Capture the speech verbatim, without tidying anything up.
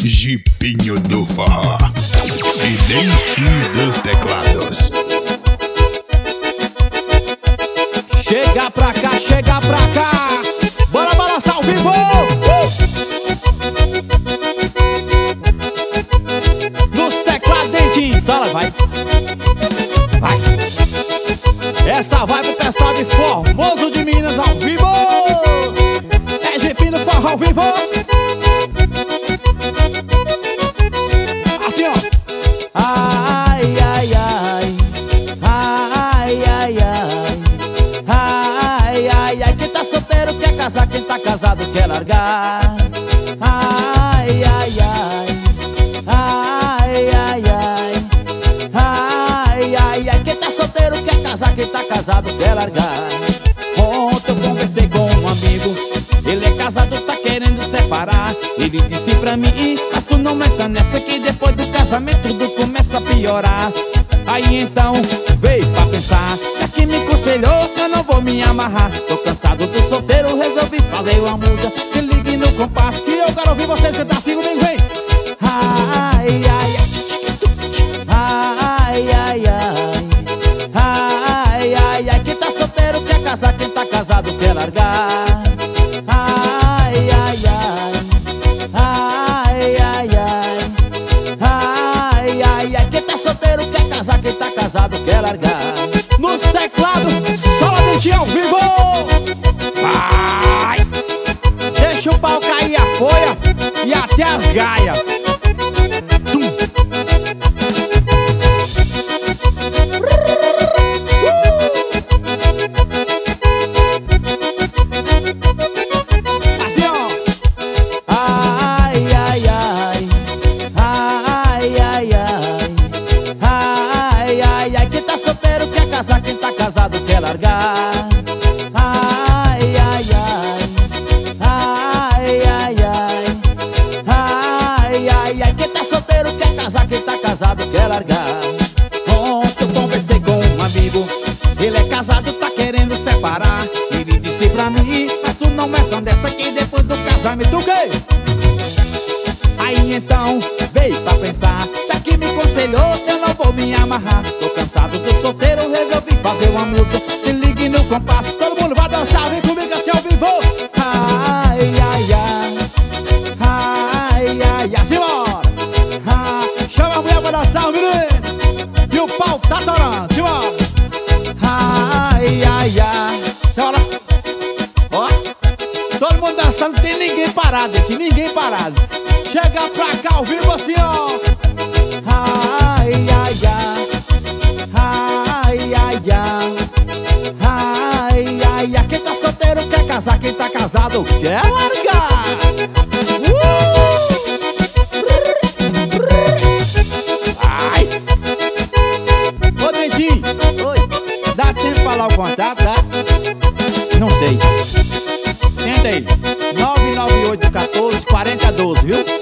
Jipinho do forró, vidente dos teclados. Chega pra cá, chega pra cá, bora balançar ao vivo! Uh! Nos teclados, dentinhos, sala, vai! Vai! Essa vai pro pessoal de Formoso de Minas ao vivo! É Jipinho do forró ao vivo! Assim, ó! Ai, ai, ai, ai, ai, ai, ai, ai, ai, quem tá solteiro quer casar, quem tá casado quer largar. Ai, ai, ai, ai, ai, ai, ai, ai, ai, quem tá solteiro quer casar, quem tá casado quer largar. Ontem eu conversei com um amigo, ele é casado, tá querendo separar. Ele disse pra mim, mas tu não entra nessa que depois do casamento tudo começa a piorar. Aí então veio pra pensar, já que me aconselhou, eu não vou me amarrar. Tô cansado do solteiro, resolvi fazer uma música. Se ligue no compasso que eu quero ouvir vocês cantar assim comigo, vem! Ai, ai, ai, ai, ai, ai, ai, ai, quem tá solteiro quer casar, quem tá casado quer largar. Ai, ai, ai, ai, ai, ai, ai, ai, ai, quem tá solteiro quer casar, quem tá casado quer largar. Nos teclados, só a dentinha ao vivo! Vai! Deixa o pau cair a folha e até as gaias. Tum. Assim, ó. Ai, ai, ai, ai, ai, ai, ai, ai, ai, quem tá solteiro quer casar, quem tá casado quer largar. Ai, ai, ai, ai, ai, ai, ai, ai, ai, quem tá solteiro quer casar, quem tá casado quer largar. Ontem eu conversei com um amigo, ele é casado, tá querendo separar. Ele disse pra mim, mas tu não é tão dessa que depois do casamento o quê? Aí então veio pra pensar, já que me aconselhou, eu não vou me amarrar. Tô cansado do solteiro, resolvi fazer uma música. Se ligue no compasso, todo mundo vai dançar, vem comigo assim ao vivo. Ai, ai, ai, ai, ai, ai, simbora. Ah, chama a mulher pra dançar, menino, e o pau tá torando, simbora. Ai, ai, ai, simbora. Ó, todo mundo dançando, não tem ninguém parado aqui, ninguém parado. Chega pra cá ao vivo assim, ó. Ai, ai, ai, ai, ai, ai, ai, ai, ai, quem tá solteiro quer casar, quem tá casado quer largar. Uh! Ai! Ô, dentinho, oi, dá tempo de falar o contato, dá? Não sei. Tenta aí, nove nove oito um quatro, quatro zero um dois, viu?